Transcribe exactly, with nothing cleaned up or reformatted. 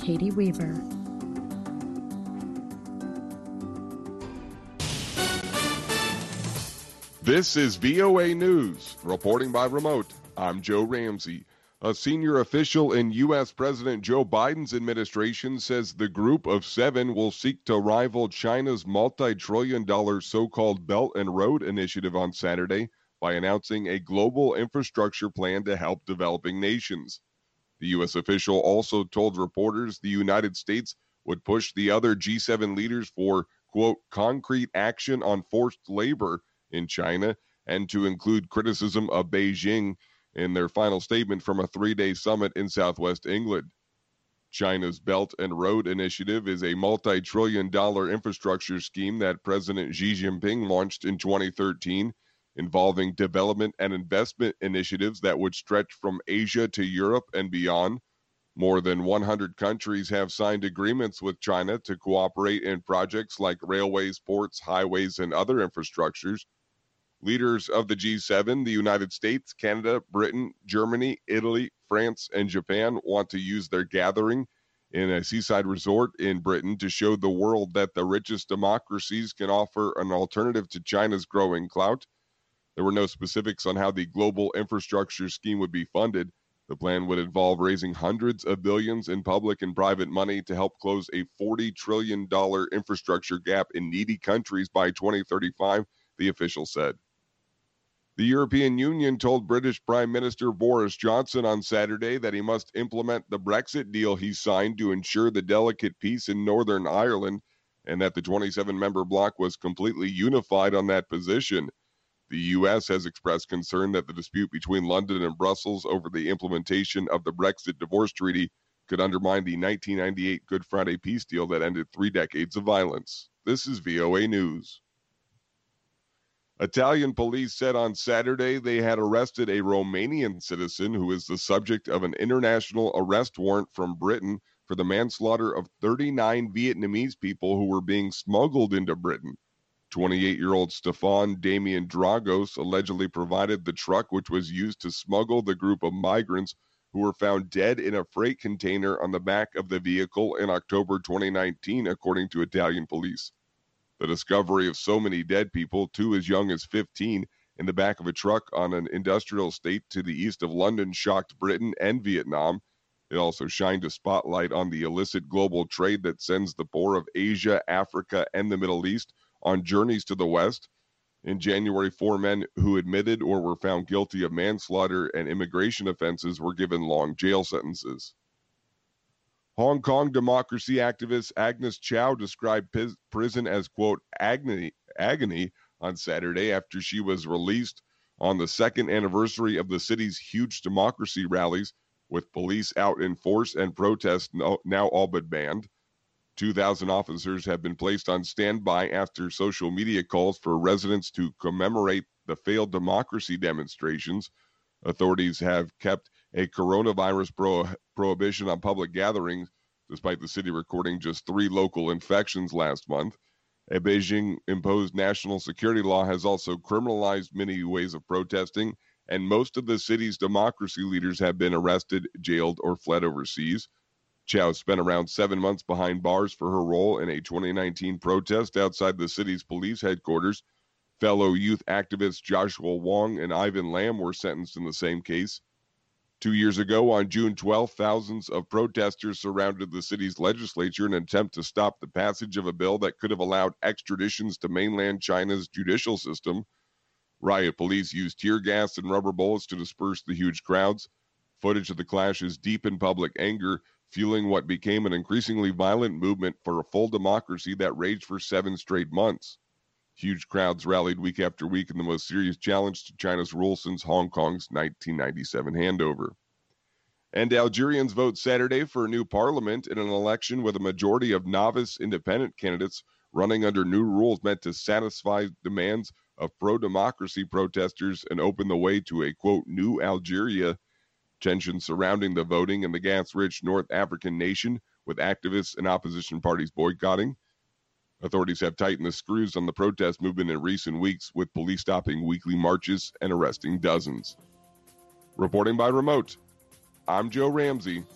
Katie Weaver. This is V O A News. Reporting by remote, I'm Joe Ramsey. A senior official in U S President Joe Biden's administration says the Group of Seven will seek to rival China's multi-trillion dollar so-called Belt and Road Initiative on Saturday by announcing a global infrastructure plan to help developing nations. The U S official also told reporters the United States would push the other G seven leaders for, quote, concrete action on forced labor in China and to include criticism of Beijing in their final statement from a three-day summit in southwest England. China's Belt and Road Initiative is a multi-trillion dollar infrastructure scheme that President Xi Jinping launched in twenty thirteen, involving development and investment initiatives that would stretch from Asia to Europe and beyond. More than one hundred countries have signed agreements with China to cooperate in projects like railways, ports, highways, and other infrastructures. Leaders of the G seven, the United States, Canada, Britain, Germany, Italy, France, and Japan want to use their gathering in a seaside resort in Britain to show the world that the richest democracies can offer an alternative to China's growing clout. There were no specifics on how the global infrastructure scheme would be funded. The plan would involve raising hundreds of billions in public and private money to help close a forty trillion dollars infrastructure gap in needy countries by twenty thirty-five, the official said. The European Union told British Prime Minister Boris Johnson on Saturday that he must implement the Brexit deal he signed to ensure the delicate peace in Northern Ireland, and that the twenty-seven member bloc was completely unified on that position. The U S has expressed concern that the dispute between London and Brussels over the implementation of the Brexit divorce treaty could undermine the nineteen ninety-eight Good Friday peace deal that ended three decades of violence. This is V O A News. Italian police said on Saturday they had arrested a Romanian citizen who is the subject of an international arrest warrant from Britain for the manslaughter of thirty-nine Vietnamese people who were being smuggled into Britain. twenty-eight-year-old Stefan Damian Dragos allegedly provided the truck which was used to smuggle the group of migrants who were found dead in a freight container on the back of the vehicle in October twenty nineteen, according to Italian police. The discovery of so many dead people, two as young as fifteen, in the back of a truck on an industrial estate to the east of London shocked Britain and Vietnam. It also shined a spotlight on the illicit global trade that sends the poor of Asia, Africa, and the Middle East on journeys to the West. In January, four men who admitted or were found guilty of manslaughter and immigration offenses were given long jail sentences. Hong Kong democracy activist Agnes Chow described p- prison as, quote, agony, agony on Saturday after she was released on the second anniversary of the city's huge democracy rallies, with police out in force and protests no, now all but banned. two thousand officers have been placed on standby after social media calls for residents to commemorate the failed democracy demonstrations. Authorities have kept a coronavirus pro- prohibition on public gatherings, despite the city recording just three local infections last month. A Beijing-imposed national security law has also criminalized many ways of protesting, and most of the city's democracy leaders have been arrested, jailed, or fled overseas. Chow spent around seven months behind bars for her role in a twenty nineteen protest outside the city's police headquarters. Fellow youth activists Joshua Wong and Ivan Lam were sentenced in the same case. Two years ago, on June twelfth, thousands of protesters surrounded the city's legislature in an attempt to stop the passage of a bill that could have allowed extraditions to mainland China's judicial system. Riot police used tear gas and rubber bullets to disperse the huge crowds. Footage of the clashes deepened public anger, fueling what became an increasingly violent movement for a full democracy that raged for seven straight months. Huge crowds rallied week after week in the most serious challenge to China's rule since Hong Kong's nineteen ninety-seven handover. And Algerians vote Saturday for a new parliament in an election with a majority of novice independent candidates running under new rules meant to satisfy demands of pro-democracy protesters and open the way to a, quote, new Algeria. Tensions surrounding the voting in the gas-rich North African nation, with activists and opposition parties boycotting. Authorities have tightened the screws on the protest movement in recent weeks, with police stopping weekly marches and arresting dozens. Reporting by remote, I'm Joe Ramsey.